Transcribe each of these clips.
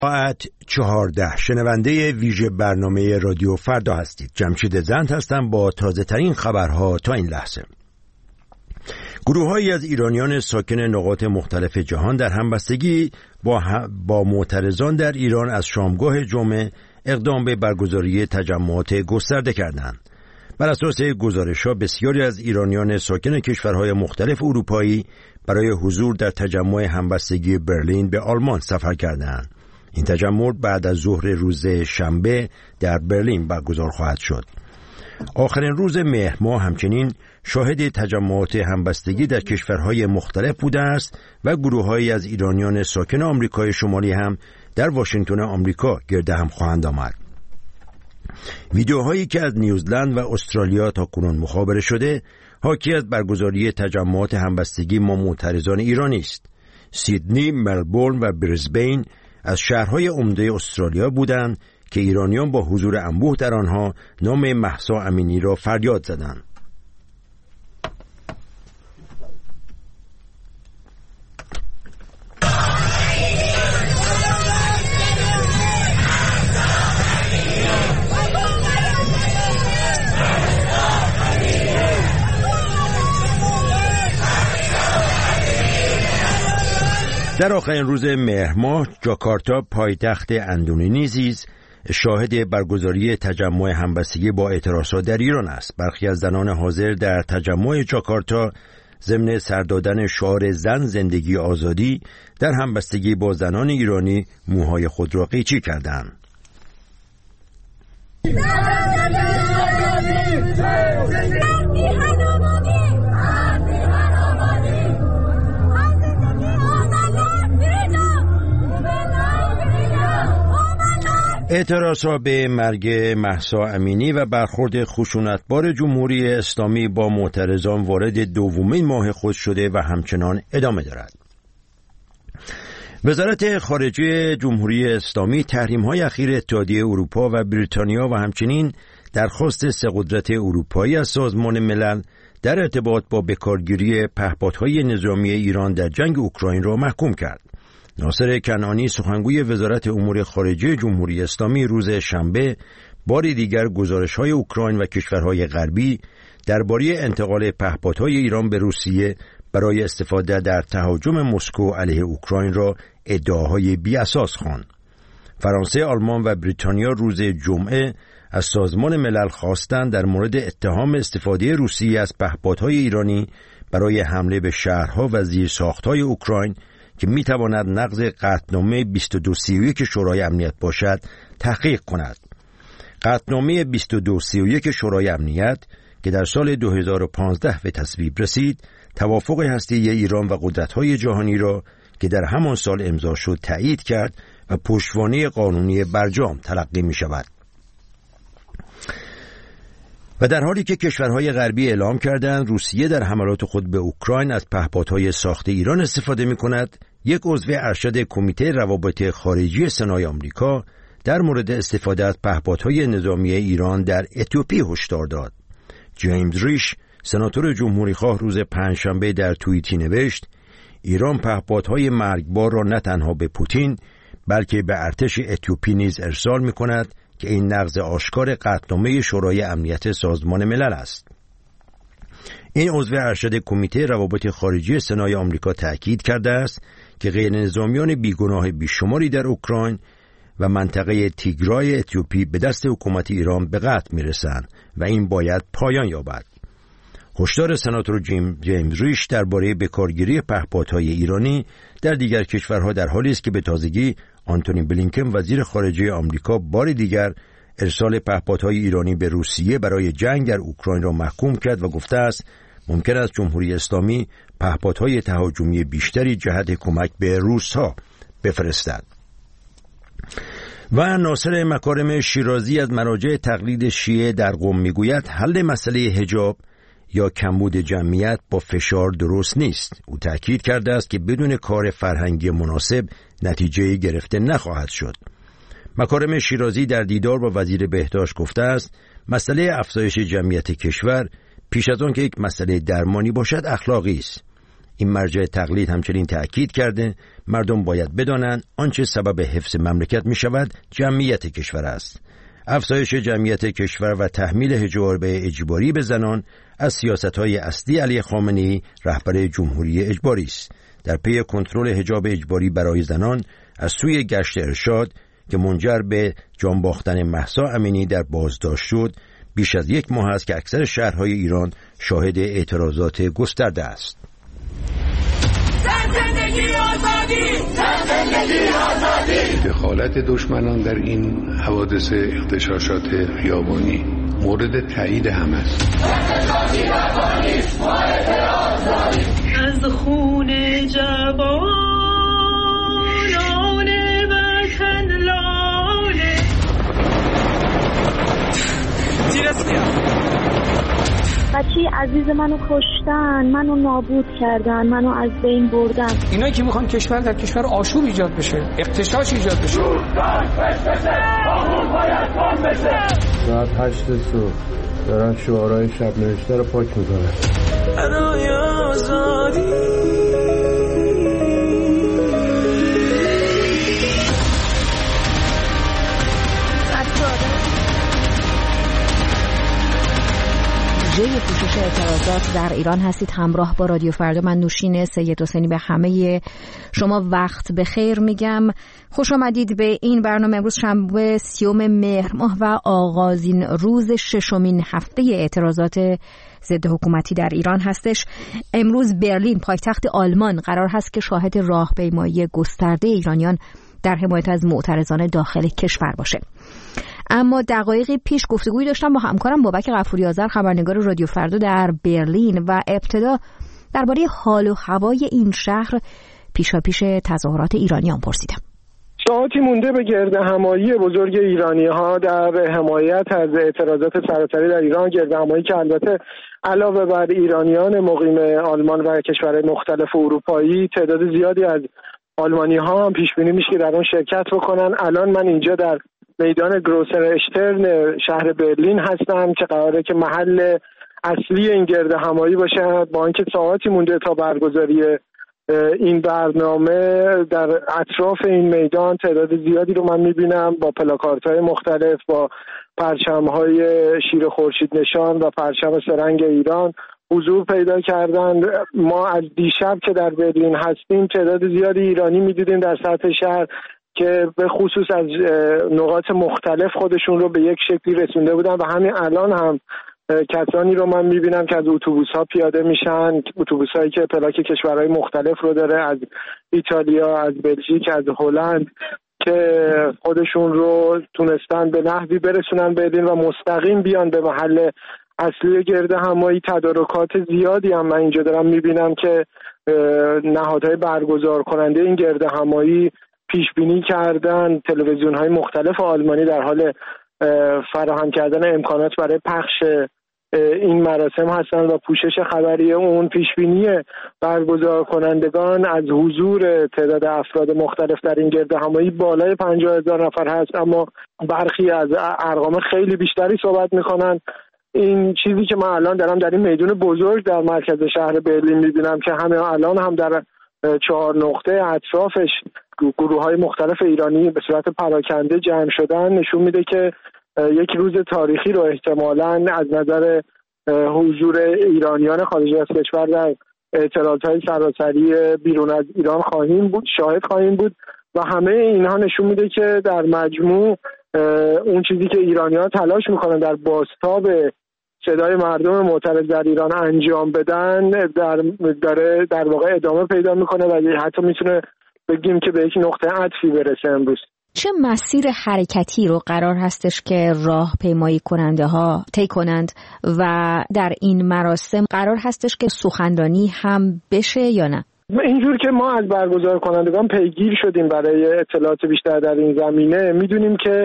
ساعت 14 شنونده ویژه برنامه رادیو فردا هستید. جمشید زند هستم با تازه ترین خبرها تا این لحظه. گروه‌هایی از ایرانیان ساکن نقاط مختلف جهان در همبستگی با معترضان در ایران از شامگاه جمعه اقدام به برگزاری تجمعات گسترده کردند. بر اساس گزارش‌ها بسیاری از ایرانیان ساکن کشورهای مختلف اروپایی برای حضور در تجمع همبستگی برلین به آلمان سفر کردند. این تجمع بعد از ظهر روز شنبه در برلین برگزار خواهد شد. آخرین روز مهر ماه همچنین شاهد تجمعات همبستگی در کشورهای مختلف بوده است و گروه‌هایی از ایرانیان ساکن آمریکای شمالی هم در واشنگتن آمریکا گرد هم خواهند آمد. ویدیوهایی که از نیوزلند و استرالیا تا کنون مخابره شده حاکی از برگزاری تجمعات همبستگی با معترضان ایرانی است. سیدنی، ملبورن و بریزبین از شهرهای عمده استرالیا بودند که ایرانیان با حضور انبوه در آنها نام مهسا امینی را فریاد زدند. در آخرین روز مهر ماه جاکارتا پایتخت اندونزی شاهد برگزاری تجمع همبستگی با اعتراضات در ایران است. برخی از زنان حاضر در تجمع جاکارتا ضمن سر دادن شعار زن زندگی آزادی در همبستگی با زنان ایرانی موهای خود را قیچی کردند. اعتراضات به مرگ مهسا امینی و برخورد خشونتبار جمهوری اسلامی با معترضان وارد دومین ماه خود شده و همچنان ادامه دارد. وزارت خارجه جمهوری اسلامی تحریم‌های اخیر اتحادیه اروپا و بریتانیا و همچنین درخواست سه قدرت اروپایی از سازمان ملل در ارتباط با بکارگیری پهپادهای نظامی ایران در جنگ اوکراین را محکوم کرد. ناصر کنعانی سخنگوی وزارت امور خارجه جمهوری اسلامی روز شنبه بار دیگر گزارش‌های اوکراین و کشورهای غربی درباره انتقال پهپادهای ایران به روسیه برای استفاده در تهاجم مسکو علیه اوکراین را ادعاهای بی‌اساس خواند. فرانسه، آلمان و بریتانیا روز جمعه از سازمان ملل خواستند در مورد اتهام استفاده روسیه از پهپادهای ایرانی برای حمله به شهرها و زیرساخت‌های اوکراین که میتواند نقض قطعنامه 2231 شورای امنیت باشد تحقیق کند. قطعنامه 2231 شورای امنیت که در سال 2015 به تصویب رسید، توافق هسته‌ای ایران و قدرت‌های جهانی را که در همان سال امضا شد تایید کرد و پشتوانه قانونی برجام تلقی می‌شود. و در حالی که کشورهای غربی اعلام کردند روسیه در حملات خود به اوکراین از پهپادهای ساخته ایران استفاده می‌کند، یک عضو ارشد کمیته روابط خارجی سنای آمریکا در مورد استفاده از پهپادهای نظامی ایران در اتیوپی هشدار داد. جیمز ریش، سناتور جمهوری‌خواه، روز پنجشنبه در توییتی نوشت: ایران پهپادهای مرگبار را نه تنها به پوتین بلکه به ارتش اتیوپی نیز ارسال می‌کند که این نقض آشکار قطعنامه شورای امنیت سازمان ملل است. این عضو ارشد کمیته روابط خارجی سنای آمریکا تأکید کرده است که غیر نظامیان بیگناه بیشماری در اوکراین و منطقه تیگرای اتیوپی به دست حکومت ایران به قتل میرسند و این باید پایان یابد. هشدار سناتور جیمز ریش درباره بکارگیری پهپادهای ایرانی در دیگر کشورها در حالی است که به تازگی آنتونی بلینکن وزیر خارجه آمریکا بار دیگر ارسال پهپادهای ایرانی به روسیه برای جنگ در اوکراین را محکوم کرد و گفته است ممکن است جمهوری اسلامی پهپادهای تهاجمی بیشتری جهت کمک به روس‌ها بفرستد. و ناصر مکارم شیرازی از مراجع تقلید شیعه در قم میگوید حل مسئله حجاب یا کمبود جمعیت با فشار درست نیست. او تأکید کرده است که بدون کار فرهنگی مناسب نتیجه گرفته نخواهد شد. مکارم شیرازی در دیدار با وزیر بهداشت گفته است مسئله افزایش جمعیت کشور پیش از آن که یک مسئله درمانی باشد اخلاقی است. این مرجع تقلید همچنین تأکید کرده مردم باید بدانند آنچه سبب حفظ مملکت می شود جمعیت کشور است. افزایش جمعیت کشور و تحمیل حجاب اجباری به زنان از سیاست‌های اصلی علی خامنه‌ای رهبر جمهوری اجباری است. در پی کنترل حجاب اجباری برای زنان از سوی گشت ارشاد که منجر به جان باختن مهسا امینی در بازداشت شد، بیش از 1 ماه است که اکثر شهرهای ایران شاهد اعتراضات گسترده است. زندگی آزادی! زندگی آزادی! دخالت دشمنان در این حوادث اغتشاشات خیابانی مورد تایید همه است. از خون جوانان وطن لاله بچه عزیز منو کشتن، منو نابود کردن، منو از بین بردن. اینایی که میخوان کشور در کشور آشوب ایجاد بشه، اغتشاش ایجاد بشه. ساعت 8 صبح دارن شعارهای شب نوشته رو پاک میکنن. برای آزادی ویژه پوشش اعتراضات در ایران هستید. همراه با رادیو فردا، من نوشین سید حسینی به همه شما وقت بخیر میگم. خوش آمدید به این برنامه. امروز شنبه 30 مهر ماه و آغازین روز 6مین هفته اعتراضات ضد حکومتی در ایران هستش. امروز برلین پایتخت آلمان قرار هست که شاهد راهپیمایی گسترده ایرانیان در حمایت از معترضان داخل کشور باشه. اما دقایقی پیش گفتگویی داشتم با همکارم بابک غفوری آذر، خبرنگار رادیو فردا در برلین، و ابتدا درباره حال و هوای این شهر پیشاپیش تظاهرات ایرانیان پرسیدم. ساعتی مونده به گردهمایی بزرگ ایرانی‌ها در حمایت از اعتراضات سراسری در ایران، گردهمایی که البته علاوه بر ایرانیان مقیم آلمان و کشورهای مختلف اروپایی، تعداد زیادی از آلمانی‌ها هم پیش بینی میشه که در آن شرکت بکنن. الان من اینجا در میدان گروسر اشترن شهر برلین هستم که قراره که محل اصلی این گردهمایی باشه، با اینکه ساعتی مونده تا برگزاری این برنامه. در اطراف این میدان تعداد زیادی رو من میبینم با پلاکاردهای مختلف، با پرچم‌های شیر خورشید نشان و پرچم سه‌رنگ ایران حضور پیدا کردن. ما از دیشب که در برلین هستیم تعداد زیادی ایرانی میدیدیم در سطح شهر که به خصوص از نقاط مختلف خودشون رو به یک شکلی رسونده بودن و همین الان هم کسانی رو من میبینم که از اتوبوس‌ها پیاده میشن، اتوبوس‌هایی که پلاک کشورهای مختلف رو داره، از ایتالیا، از بلژیک، از هلند، که خودشون رو تونستن به نحوی برسونن برلین و مستقیم بیان به محل اصلی گردهمایی. تدارکات زیادی هم من اینجا دارم میبینم که نهادهای برگزار کننده این گردهمایی پیش بینی کردن. تلویزیون‌های مختلف آلمانی در حال فراهم کردن امکانات برای پخش این مراسم هستن و پوشش خبری اون. پیش بینی برگزار کنندگان از حضور تعداد افراد مختلف در این گردهمایی بالای 50,000 نفر هست، اما برخی از ارقام خیلی بیشتری صحبت میکنن. این چیزی که من الان دارم در این میدان بزرگ در مرکز شهر برلین میبینم که همه الان هم در 4 نقطه اطرافش گروه‌های مختلف ایرانی به صورت پراکنده جمع شدن، نشون میده که یک روز تاریخی رو احتمالاً از نظر حضور ایرانیان خارج از کشور در اعتراضات سراسری بیرون از ایران شاهد خواهیم بود و همه اینها نشون میده که در مجموع اون چیزی که ایرانیان تلاش میکنن در بازتاب صدای مردم معترض در ایران انجام بدن داره در واقع ادامه پیدا میکنه و حتی میتونه بگیم که به یک نقطه عطفی برسه امروز. چه مسیر حرکتی رو قرار هستش که راهپیمایی کننده ها طی کنند و در این مراسم قرار هستش که سخنرانی هم بشه یا نه؟ اینجور که ما از برگزار کنندگان پیگیر شدیم برای اطلاعات بیشتر در این زمینه، میدونیم که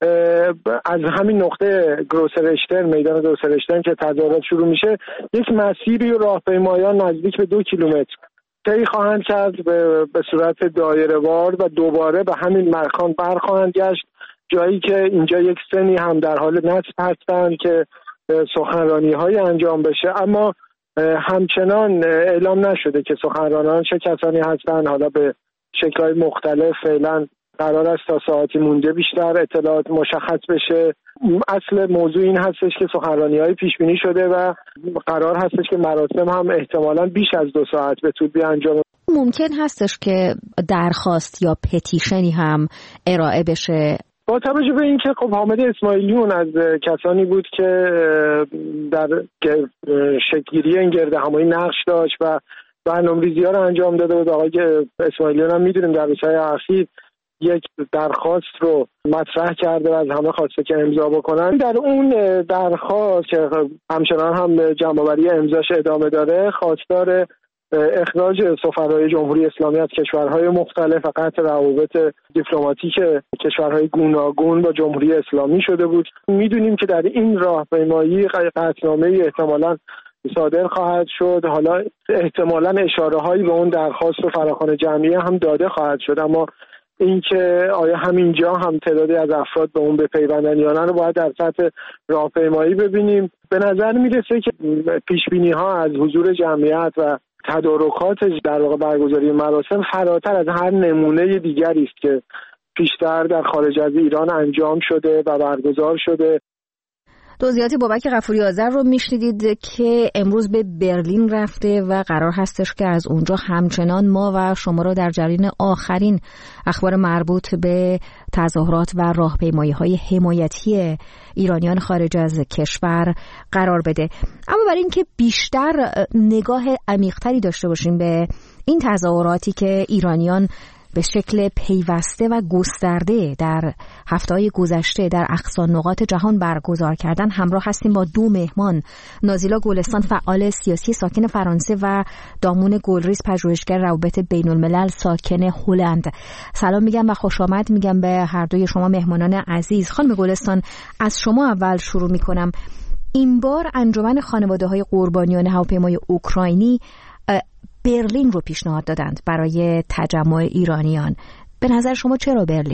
از همین نقطه گروسر اشترن، میدان گروسر اشترن که تظاهرات شروع میشه، یک مسیری راهپیمایان نزدیک به 2 کیلومتر طی خواهند کرد به صورت دایره‌وار و دوباره به همین مکان برخواهند گشت، جایی که اینجا یک سنی هم در حال نصب هستند که سخنرانی‌های انجام بشه. اما همچنان اعلام نشده که سخنرانان چه کسانی هستند. حالا به شکل‌های مختلف فعلا قرار است تا ساعتی مونده بیشتر اطلاعات مشخص بشه. اصل موضوع این هستش که سخنرانی‌های پیش بینی شده و قرار هستش که مراسم هم احتمالاً بیش از 2 ساعت به طول بیانجام. ممکن هستش که درخواست یا پتیشنی هم ارائه بشه. با توجه به اینکه خب حامد اسماعیلیون از کسانی بود که در شکل‌گیری این گردهمایی نقش داشت و برنامه‌ریزی‌ها رو انجام داده بود. آقای اسماعیلیون هم می‌دونیم در روزهای اخیر یک درخواست رو مطرح کرده و از همه خواسته که امضا بکنن. در اون درخواست که همچنان هم جمع‌آوری امضاش ادامه داره، خواستار اخراج سفرای جمهوری اسلامی از کشورهای مختلف و قطع روابط دیپلماتیک کشورهای گوناگون با جمهوری اسلامی شده بود. میدونیم که در این راهپیمایی قطعنامه‌ای احتمالاً صادر خواهد شد. حالا احتمالاً اشاره‌هایی به اون درخواست و فراخوان جمعیه هم داده خواهد شد، اما اینکه آیا همینجا هم تعدادی از افراد به اون بپیوندن یا نه رو باید در سطح راهپیمایی ببینیم. به نظر میرسه که پیشبینی‌ها از حضور جمعیت و تدارکات در واقع برگزاری مراسم فراتر از هر نمونه دیگری است که پیشتر در خارج از ایران انجام شده و برگزار شده. توضیحات بابک غفوری آذر رو میشنیدید که امروز به برلین رفته و قرار هستش که از اونجا همچنان ما و شما رو در جریان آخرین اخبار مربوط به تظاهرات و راهپیمایی‌های حمایتی ایرانیان خارج از کشور قرار بده. اما برای اینکه بیشتر نگاه عمیق‌تری داشته باشیم به این تظاهراتی که ایرانیان به شکل پیوسته و گسترده در هفته‌های گذشته در اقصا نقاط جهان برگزار کردن، همراه هستیم با 2 مهمان. نازیلا گلستان، فعال سیاسی ساکن فرانسه، و دامون گلریز، پژوهشگر روابط بین الملل ساکن هلند. سلام میگم و خوش آمد میگم به هر دوی شما مهمانان عزیز. خانم گلستان، از شما اول شروع میکنم. این بار انجمن خانواده‌های قربانیان هواپیمای اوکراینی برلین رو پیشنهاد دادند برای تجمع ایرانیان. به نظر شما چرا برلین؟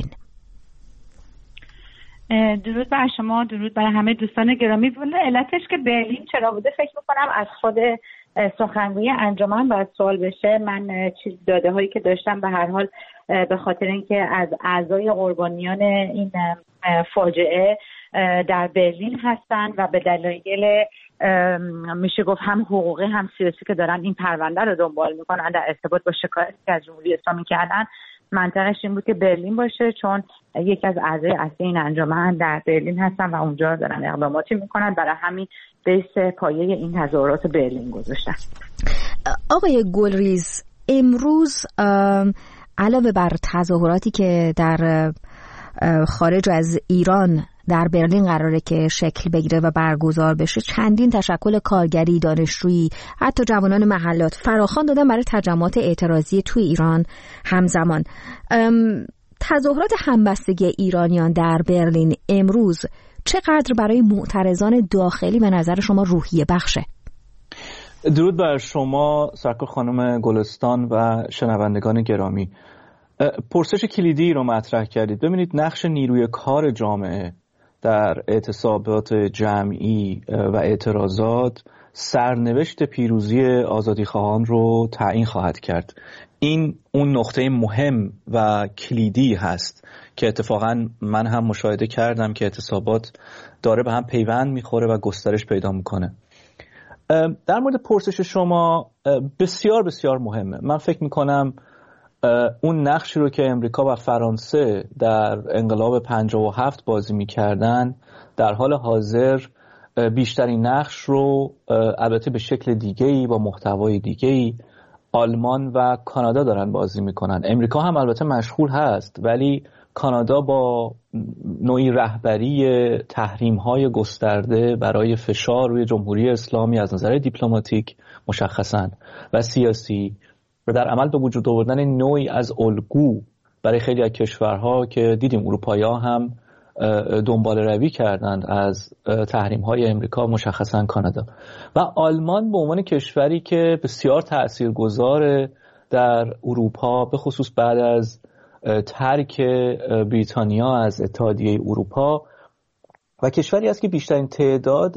درود بر شما، درود بر همه دوستان گرامی. علتش که برلین چرا بوده فکر میکنم از خود سخنگوی انجمن باید سوال بشه. من چیز داده هایی که داشتم به هر حال به خاطر اینکه از اعضای قربانیان این فاجعه در برلین هستند و به دلایل میشه گفت هم حقوقی هم سیاسی که دارن این پرونده رو دنبال میکنن در ارتباط با شکایتی که از جمهوری اسلامی کردن، منطقش این بود که برلین باشه، چون یکی از اعضای اصلی این انجمن در برلین هستن و اونجا دارن اقداماتی میکنن. برای همین بیس پایه این تظاهرات برلین گذاشتن. آقای گلریز، امروز علاوه بر تظاهراتی که در خارج از ایران در برلین قراره که شکل بگیره و برگزار بشه، چندین تشکل کارگری، دانشجویی، حتی جوانان محلات فراخوان دادن برای تجمعات اعتراضی توی ایران همزمان. تظاهرات همبستگی ایرانیان در برلین امروز چقدر برای معترضان داخلی به نظر شما روحیه بخشه؟ درود بر شما سرکار خانم گلستان و شنوندگان گرامی. پرسش کلیدی رو مطرح کردید. ببینید، نقش نیروی کار جامعه در اعتصابات جمعی و اعتراضات سرنوشت پیروزی آزادیخواهان رو تعیین خواهد کرد. این اون نقطه مهم و کلیدی هست که اتفاقا من هم مشاهده کردم که اعتصابات داره به هم پیوند میخوره و گسترش پیدا میکنه. در مورد پرسش شما بسیار بسیار مهمه. من فکر میکنم اون نقشی رو که امریکا و فرانسه در انقلاب 57 بازی میکردن در حال حاضر بیشترین نقش رو البته به شکل دیگه‌ای با محتوای دیگه‌ای آلمان و کانادا دارن بازی میکنن. امریکا هم البته مشغول هست، ولی کانادا با نوعی رهبری تحریم‌های گسترده برای فشار روی جمهوری اسلامی از نظر دیپلماتیک مشخصاً و سیاسی و در عمل به وجود آوردن نوعی از الگو برای خیلی از کشورها که دیدیم اروپایی‌ها هم دنبال روی کردند از تحریم‌های امریکا، مشخصاً کانادا و آلمان به عنوان کشوری که بسیار تأثیرگذار در اروپا، به خصوص بعد از ترک بریتانیا از اتحادیه اروپا، و کشوری است که بیشترین تعداد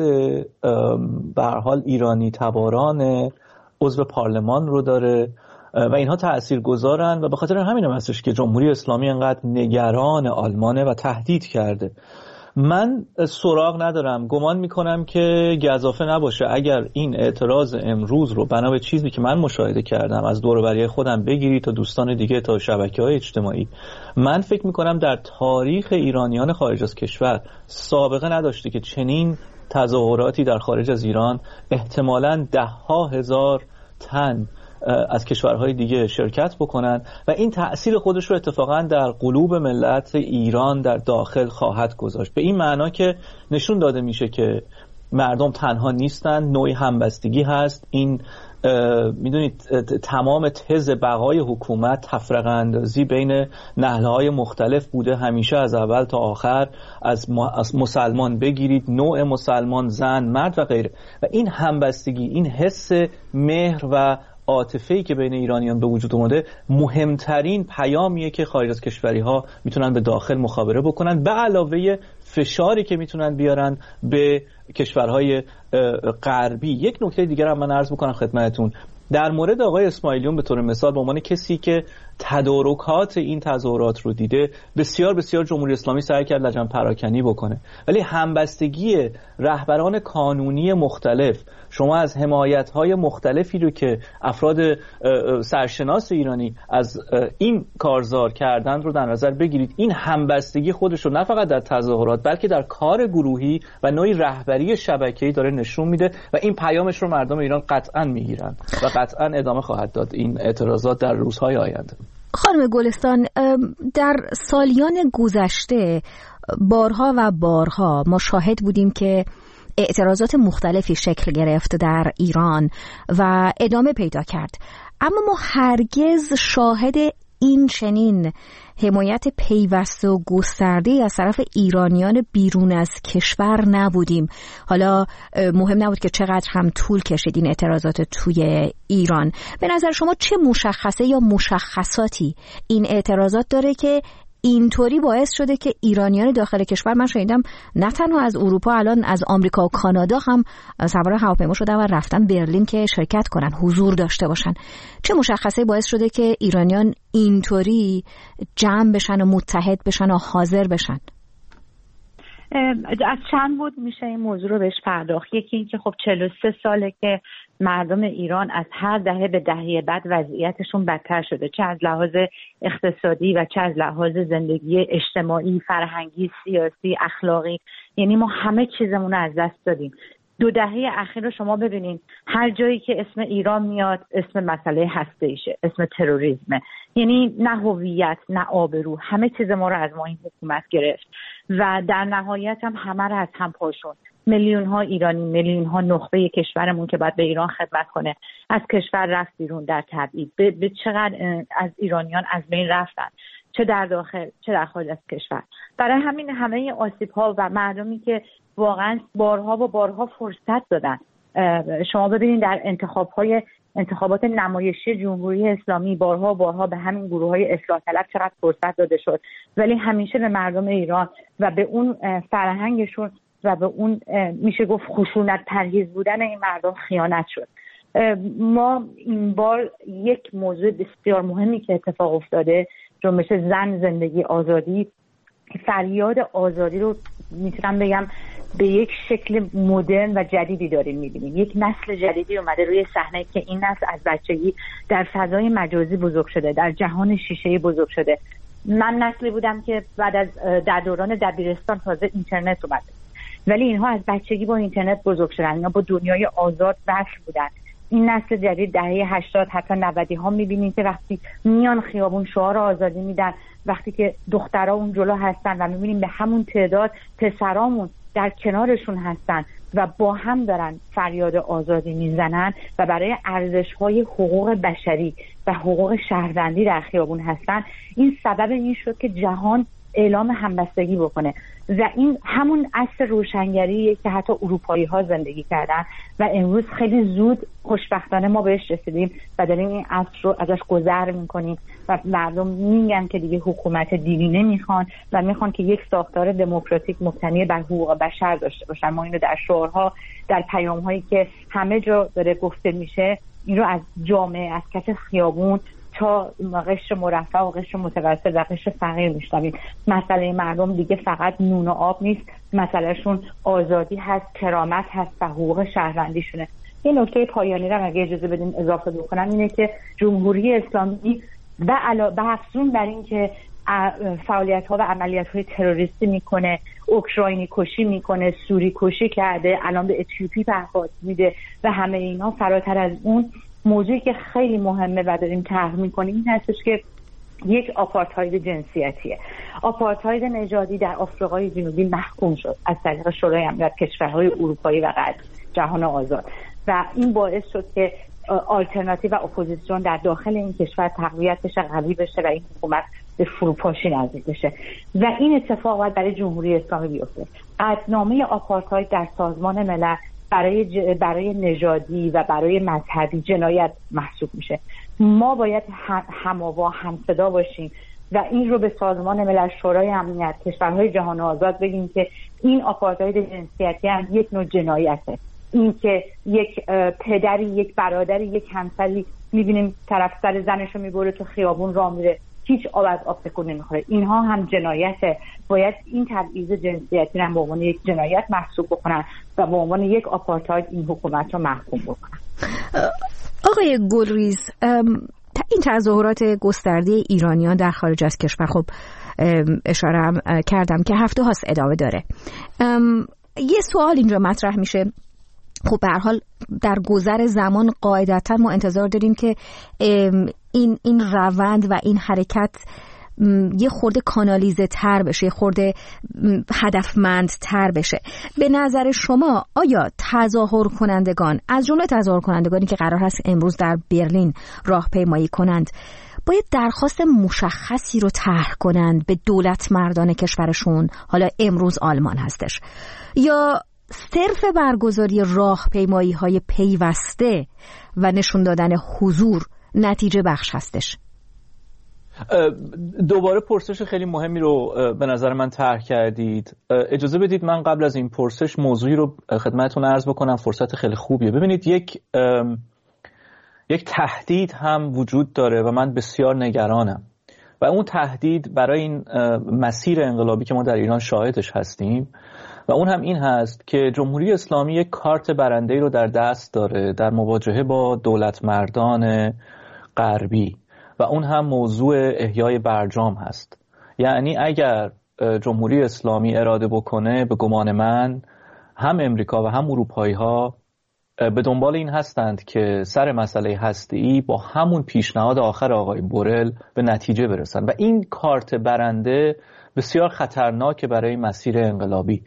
به هر حال ایرانی تباران عضو پارلمان رو داره و اینها تاثیرگذارن و به خاطر همین هم هستش که جمهوری اسلامی انقدر نگران آلمانه و تهدید کرده. من سراغ ندارم، گمان میکنم که گزافه نباشه اگر این اعتراض امروز رو بنا به چیزی که من مشاهده کردم از دور و بریای خودم بگیری تا دوستان دیگه تا شبکه‌های اجتماعی، من فکر میکنم در تاریخ ایرانیان خارج از کشور سابقه نداشته که چنین تظاهراتی در خارج از ایران احتمالاً 10,000 تن از کشورهای دیگه شرکت بکنن و این تأثیر خودش رو اتفاقا در قلوب ملت ایران در داخل خواهد گذاشت، به این معنا که نشون داده میشه که مردم تنها نیستن، نوعی همبستگی هست. این میدونید تمام تز بقای حکومت تفرقه اندازی بین نهلهای مختلف بوده همیشه، از اول تا آخر، از مسلمان بگیرید، نوع مسلمان، زن، مرد و غیره، و این همبستگی، این حس مهر و عاطفه‌ای که بین ایرانیان به وجود اومده مهمترین پیامیه که خارج از کشوری ها میتونن به داخل مخابره بکنن، به علاوه فشاری که میتونن بیارن به کشورهای غربی. یک نکته دیگر هم من عرض بکنم خدمتتون در مورد آقای اسماعیلیون به طور مثال، به عنوان کسی که تدارکات این تظاهرات رو دیده، بسیار بسیار جمهوری اسلامی سعی کرد لجن پراکنی بکنه، ولی همبستگی رهبران کانونی مختلف، شما از حمایت‌های مختلفی رو که افراد سرشناس ایرانی از این کارزار کردن رو در نظر بگیرید، این همبستگی خودش رو نه فقط در تظاهرات بلکه در کار گروهی و نوعی رهبری شبکه‌ای داره نشون میده و این پیامش رو مردم ایران قطعاً میگیرن و قطعاً ادامه خواهد داد این اعتراضات در روزهای آینده. خانم گلستان، در سالیان گذشته بارها و بارها ما شاهد بودیم که اعتراضات مختلفی شکل گرفت در ایران و ادامه پیدا کرد، اما ما هرگز شاهد این چنین حمایت پیوسته و گسترده از طرف ایرانیان بیرون از کشور نبودیم. حالا مهم نبود که چقدر هم طول کشید این اعتراضات توی ایران. به نظر شما چه مشخصه یا مشخصاتی این اعتراضات داره که اینطوری باعث شده که ایرانیان داخل کشور، من شنیدم نه تنها از اروپا، الان از آمریکا و کانادا هم سوار هواپیما شدن و رفتن برلین که شرکت کنن، حضور داشته باشن. چه مشخصه باعث شده که ایرانیان اینطوری جمع بشن و متحد بشن و حاضر بشن؟ از چند بود میشه این موضوع رو بهش پرداخت. یکی این که خب 43 ساله که مردم ایران از هر دهه به دهه بعد وضعیتشون بدتر شده، چه از لحاظ اقتصادی و چه از لحاظ زندگی اجتماعی، فرهنگی، سیاسی، اخلاقی. یعنی ما همه چیزمون رو از دست دادیم. 2 دهه اخیر رو شما ببینید، هر جایی که اسم ایران میاد اسم مسئله هسته‌ایشه، اسم تروریسمه. یعنی نه هویت نه آبرو، همه چیز ما رو از ما این حکومت گرفت و در نهایت هم همه رو از هم پاشوند. میلیون ها ایرانی، میلیون ها نخبه کشورمون که باید به ایران خدمت کنه از کشور رفت بیرون در تبعید. به چقدر از ایرانیان از بین رفتن، چه در داخل چه در خارج از کشور. برای همین همه آسیب ها و مردمی که واقعا بارها و بارها فرصت دادن. شما ببینید در انتخابات نمایشی جمهوری اسلامی بارها و بارها به همین گروه‌های اصلاح طلب چقدر فرصت داده شد، ولی همیشه به مردم ایران و به اون فرهنگشون و به اون میشه گفت خشونت پرهیز بودن این مردم خیانت شد. ما این بار یک موضوع بسیار مهمی که اتفاق افتاده، جنبش زن، زندگی، آزادی، فریاد آزادی رو میتونم بگم به یک شکل مدرن و جدیدی داریم میبینیم. یک نسل جدیدی اومده روی صحنه که این نسل از بچگی در فضای مجازی بزرگ شده، در جهان شیشه‌ای بزرگ شده. من نسلی بودم که بعد از در دوران دبیرستان تازه اینترنت اومد، ولی اینها از بچگی با اینترنت بزرگ شدن، اینا با دنیای آزاد وصل بودن. این نسل جدید دهه 80 حتی 90 ها می‌بینید که وقتی میان خیابون شعار آزادی میدن، وقتی که دخترها اون جلو هستن و می‌بینیم به همون تعداد پسرامون در کنارشون هستن و با هم دارن فریاد آزادی میزنن و برای ارزش‌های حقوق بشری و حقوق شهروندی در خیابون هستن. این سبب این شد که جهان اعلام همبستگی بکنه و این همون عصر روشنگریه که حتی اروپایی ها زندگی کردن و امروز خیلی زود خوشبختانه ما بهش رسیدیم و داریم این عصر رو ازش گذر میکنیم و مردم میگن که دیگه حکومت دینی نمیخوان و میخوان که یک ساختار دموکراتیک مبتنی بر حقوق بشر داشته باشن. ما اینو در شعارها، در پیام‌هایی که همه جا داره گفته میشه، این رو از جامعه، از کف خیابون تا قشر مرفه و قشر متوسط و قشر فقیر میشنویم. مسئله مردم دیگه فقط نون و آب نیست، مسئلهشون آزادی هست، کرامت هست و حقوق شهروندیشونه. یه نکته پایانی رو اگه اجازه بدین اضافه بکنم اینه که جمهوری اسلامی به افزون بر این که فعالیت‌ها و عملیات‌های تروریستی میکنه، اوکراینی کشی میکنه، سوری کشی کرده، الان به اتیوپی پهپاد میده و همه اینا، فراتر از اون موضوعی که خیلی مهمه و داریم طرح میکنیم این هستش که یک آپارتاید جنسیتیه. آپارتاید نژادی در آفریقای جنوبی محکوم شد از طریق شورای امنیت کشورهای اروپایی و غربی، جهان آزاد، و این باعث شد که آلترناتیو و اپوزیسیون در داخل این کشور تقویت بشه، قوی بشه و این حکومت به فروپاشی نزدیک بشه و این اتفاق باید برای جمهوری اسلامی بیفته. قطعنامه آپارتاید در سازمان ملل برای نژادی و برای مذهبی جنایت محسوب میشه. ما باید هم‌آوا، همصدا باشیم و این رو به سازمان ملل، شورای امنیت کشورهای جهان آزاد بگیم که این آپارتاید جنسیتی هم یک نوع جنایته. این که یک پدری، یک برادری، یک همسری میبینیم طرف سر زنشو میبره تو خیابون راه میره، هیچ آب از آب تکون نمیخوره، اینها هم جنایته. باید این تبعیض جنسیتی رو به عنوان یک جنایت محسوب بکنن و به عنوان یک آپارتاید این حکومت رو محکوم بکنن. آقای گلریز، این تظاهرات گسترده ایرانیان در خارج از کشور، خب اشاره هم کردم که هفته هاست ادامه داره. یه سوال اینجا مطرح میشه، خب به هر حال در گذر زمان قاعدتا ما انتظار داریم که این روند و این حرکت یه خورده کانالیزه تر بشه، یه خورده هدفمند تر بشه. به نظر شما آیا تظاهر کنندگان، از جمله تظاهر کنندگانی که قرار هست امروز در برلین راهپیمایی کنند، باید درخواست مشخصی رو طرح کنند به دولت مردان کشورشون، حالا امروز آلمان هستش، یا صرف برگزاری راهپیمایی‌های پیوسته و نشون دادن حضور نتیجه بخش هستش؟ دوباره پرسش خیلی مهمی رو به نظر من طرح کردید. اجازه بدید من قبل از این پرسش موضوعی رو خدمتتون عرض بکنم، فرصت خیلی خوبیه. ببینید یک تهدید هم وجود داره و من بسیار نگرانم و اون تهدید برای این مسیر انقلابی که ما در ایران شاهدش هستیم و اون هم این هست که جمهوری اسلامی یک کارت برنده‌ای رو در دست داره در مواجهه با دولت مردان غربی و اون هم موضوع احیای برجام هست. یعنی اگر جمهوری اسلامی اراده بکنه، به گمان من هم امریکا و هم اروپایی ها به دنبال این هستند که سر مسئله هسته‌ای با همون پیشنهاد آخر آقای بورل به نتیجه برسن و این کارت برنده بسیار خطرناکه برای مسیر انقلابی.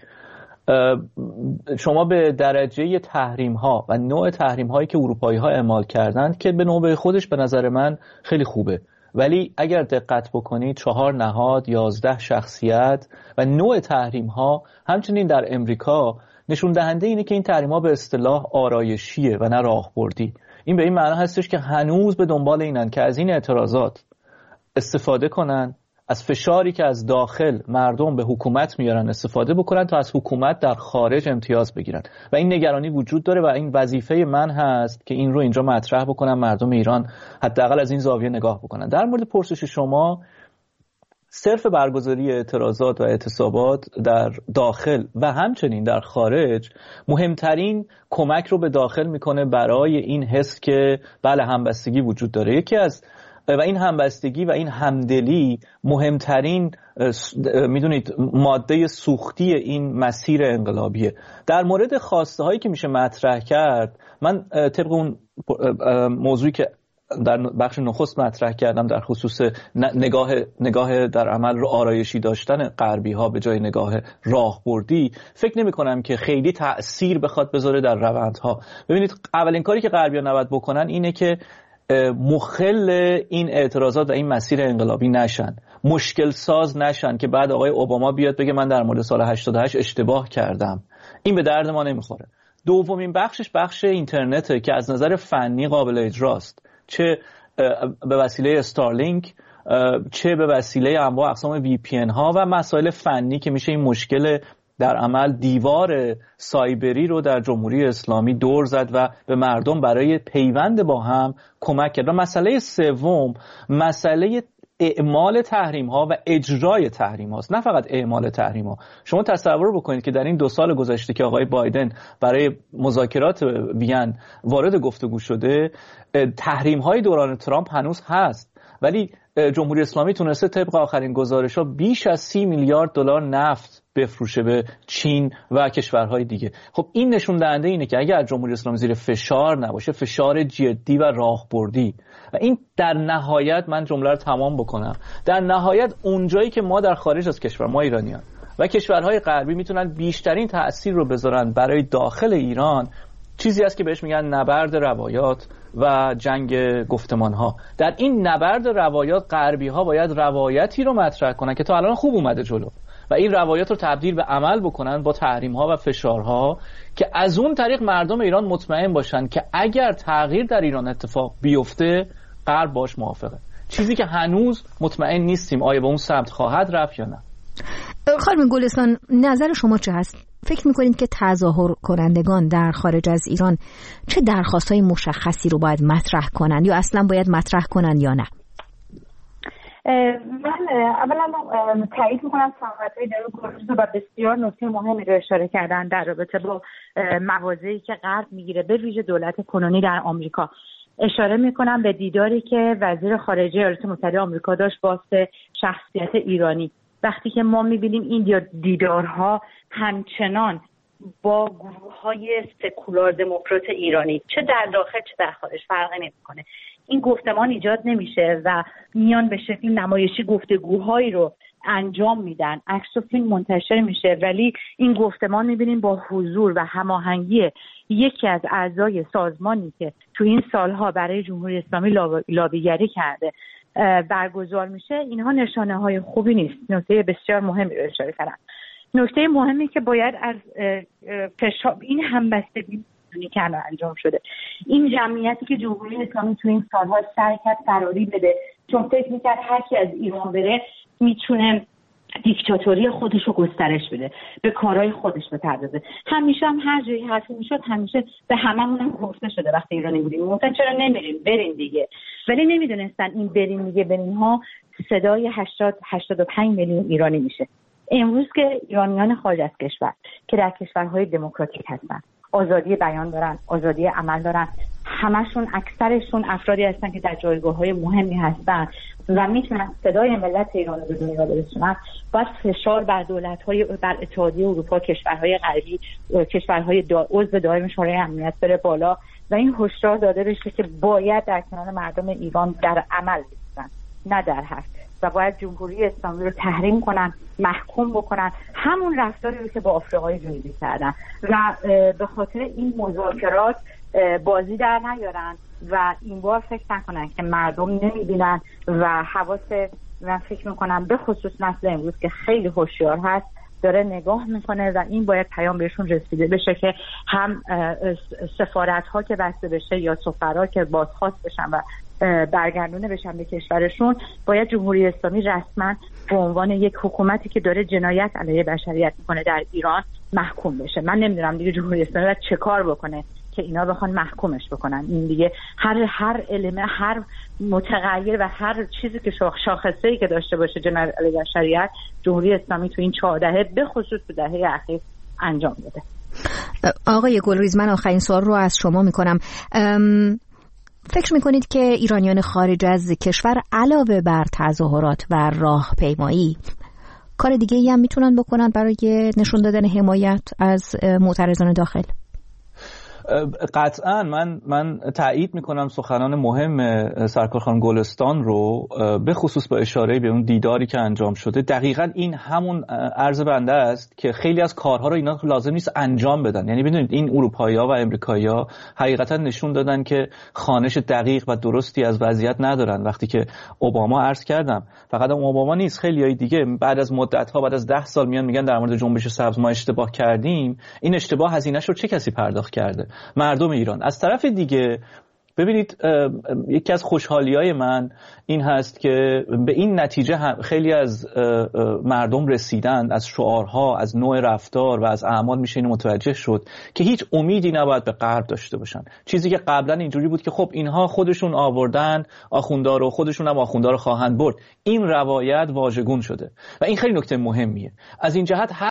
شما به درجه تحریم ها و نوع تحریم هایی که اروپایی ها اعمال کردند که به نوبه خودش به نظر من خیلی خوبه، ولی اگر دقت بکنید 4 نهاد، 11 شخصیت و نوع تحریم ها همچنین در امریکا نشون دهنده اینه که این تحریم ها به اصطلاح آرایشیه و نه راهبردی. این به این معنی هستش که هنوز به دنبال اینن که از این اعتراضات استفاده کنن، از فشاری که از داخل مردم به حکومت میارن استفاده بکنن تا از حکومت در خارج امتیاز بگیرن و این نگرانی وجود داره و این وظیفه من هست که این رو اینجا مطرح بکنم، مردم ایران حداقل از این زاویه نگاه بکنن. در مورد پرسش شما، صرف برگزاری اعتراضات و اعتصابات در داخل و همچنین در خارج مهمترین کمک رو به داخل میکنه برای این حس که بله همبستگی وجود داره. یکی از و این همبستگی و این همدلی مهمترین میدونید ماده سوختی این مسیر انقلابیه. در مورد خواسته هایی که میشه مطرح کرد، من طبق اون موضوعی که در بخش نخست مطرح کردم در خصوص نگاه در عمل رو آرایشی داشتن غربی ها به جای نگاه راهبردی، فکر نمی کنم که خیلی تأثیر بخواد بذاره در روندها. ببینید اولین کاری که غربی ها نباید بکنن اینه که مخل این اعتراضات و این مسیر انقلابی نشن، مشکل ساز نشن که بعد آقای اوباما بیاد بگه من در مورد سال 88 اشتباه کردم. این به درد ما نمیخوره. دومین بخشش بخش اینترنته که از نظر فنی قابل اجراست، چه به وسیله استارلینک چه به وسیله انواع اقسام وی پی ان ها و مسائل فنی که میشه این مشکل در عمل دیوار سایبری رو در جمهوری اسلامی دور زد و به مردم برای پیوند با هم کمک کرد. و مسئله سوم مسئله اعمال تحریم ها و اجرای تحریم هاست، نه فقط اعمال تحریم ها. شما تصور بکنید که در این 2 سال گذشته که آقای بایدن برای مذاکرات وین وارد گفتگو شده، تحریم های دوران ترامپ هنوز هست، ولی جمهوری اسلامی تونسته طبق آخرین گزارش‌ها بیش از 30 میلیارد دلار نفت بفروشه به چین و کشورهای دیگه. خب این نشون دهنده اینه که اگر جمهوری اسلامی زیر فشار نباشه، فشار جدی و راهبردی، و این در نهایت، من جمله رو تمام بکنم، در نهایت اونجایی که ما در خارج از کشور، ما ایرانیان و کشورهای غربی میتونن بیشترین تأثیر رو بذارن برای داخل ایران، چیزی است که بهش میگن نبرد روایات و جنگ گفتمان ها. در این نبرد روایات غربی ها باید روایتی رو مطرح کنن که تا الان خوب اومده جلو و این روایات رو تبدیل به عمل بکنن با تحریم ها و فشارها، که از اون طریق مردم ایران مطمئن باشن که اگر تغییر در ایران اتفاق بیفته غرب باش موافقه، چیزی که هنوز مطمئن نیستیم آیا به اون سمت خواهد رفت یا نه. خانم گلستان، نظر شما چه هست؟ فکر میکنید که تظاهر کنندگان در خارج از ایران چه درخواست‌های مشخصی رو باید مطرح کنند یا اصلا باید مطرح کنند یا نه؟ من اولا تایید میکنم صحبت‌های در گفتگو و بسیار نکته مهمی رو اشاره کردن در رابطه با مواضعی که غرب میگیره، به ویژه دولت کنونی در آمریکا. اشاره میکنم به دیداری که وزیر خارجه ایالات متحده آمریکا داشت با شخصیت ایرانی. وقتی که ما میبینیم این دیدارها همچنان با گروه‌های سکولار دموکرات ایرانی، چه در داخل چه در خارج، فرقی نمیکنه، این گفتمان ایجاد نمیشه و میان به شکل نمایشی گفتگوهایی رو انجام میدن، عکس و فیلم منتشر میشه، ولی این گفتمان میبینیم با حضور و هماهنگی یکی از اعضای سازمانی که تو این سالها برای جمهوری اسلامی لابیگری کرده برگزار میشه. اینها نشانه های خوبی نیست. نکته بسیار مهمی رو اشاره کردم. نکته مهمی که باید از این همبستگی که انجام شده، این جمعیتی که جمهوری اسلامی تو این سالها سعی کرد فراری بده، چون فکر میکرد هر کی از ایران بره میتونه دیکتاتوری خودش رو گسترش بده، به کارهای خودش بپردازه. همیشه هم هر جایی حرفی میشد همیشه به هممون هم گفته شده وقتی ایرانی بودیم مثلا چرا نمیریم، برین دیگه. ولی نمیدونستن این برین دیگه، برین ها صدای 80-85 میلیون ایرانی میشه. امروز که ایرانیان خارج از کشور که در کشورهای دموکراتیک هستن، آزادی بیان دارن، آزادی عمل دارن، همشون اکثرشون افرادی هستن که در جایگاه‌های مهمی هستن و میتونن صدای ملت ایران رو به دنیا برسونن. باید فشار بر دولت‌های، بر اتحادیه اروپا، کشورهای غربی، کشورهای عضو دائم شورای امنیت بره بالا و این هشدار داده بشه که باید در کنار مردم ایران در عمل باشن، نه در حرف، و باید جمهوری اسلامی رو تحریم کنن، محکوم بکنن، همون رفتاری رو که با آفریقای جنوبی کردن و به خاطر این مذاکرات بازی در نیارن و این بار فکر نکنن که مردم نمیبینن و من فکر میکنم به خصوص نسل امروز که خیلی هوشیار هست داره نگاه میکنه و این باید پیام بهشون رسیده بشه که هم سفارت ها که بسته بشه یا سفرا که بازخواست بشن و برگردونه بشن به کشورشون، باید جمهوری اسلامی رسما به عنوان یک حکومتی که داره جنایت علیه بشریت میکنه در ایران محکوم بشه. من نمیدونم دیگه جمهوری اسلامی باید چه کار بکنه که اینا بخوان محکومش بکنن. این دیگه هر علمه، هر متغیر و هر چیزی که شاخصه‌ای که داشته باشه جنایت علیه بشریت، جمهوری اسلامی تو این 4 دهه به خصوص تو دهه اخیر انجام داده. آقای گلریز، من آخرین سوال رو از شما میکنم. فکر میکنید که ایرانیان خارج از کشور علاوه بر تظاهرات و راهپیمایی کار دیگه ای هم میتونن بکنن برای نشون دادن حمایت از معترضان داخل؟ قطعا من تایید میکنم سخنان مهم سرکار خانم گلستان رو، به خصوص با اشاره به اون دیداری که انجام شده. دقیقا این همون عرض بنده است که خیلی از کارها رو اینا لازم نیست انجام بدن. یعنی بدونید این اروپایی‌ها و امریکایی‌ها حقیقتا نشون دادن که خوانش دقیق و درستی از وضعیت ندارن. وقتی که اوباما عرض کردم، فقط اوباما نیست، خیلیای دیگه بعد از مدت‌ها، بعد از 10 سال میگن در مورد جنبش سبز ما اشتباه کردیم. این اشتباه هزینه‌اش رو چه کسی پرداخت کرده؟ مردم ایران. از طرف دیگه ببینید، یکی از خوشحالی‌های من این هست که به این نتیجه خیلی از مردم رسیدن، از شعارها، از نوع رفتار و از اعمال میشه اینو متوجه شد که هیچ امیدی نباید به غرب داشته باشن. چیزی که قبلا اینجوری بود که خب اینها خودشون آوردن آخوندا رو، خودشون هم آخوندا رو خواهند برد، این روایت واژگون شده و این خیلی نکته مهمیه. از این جهت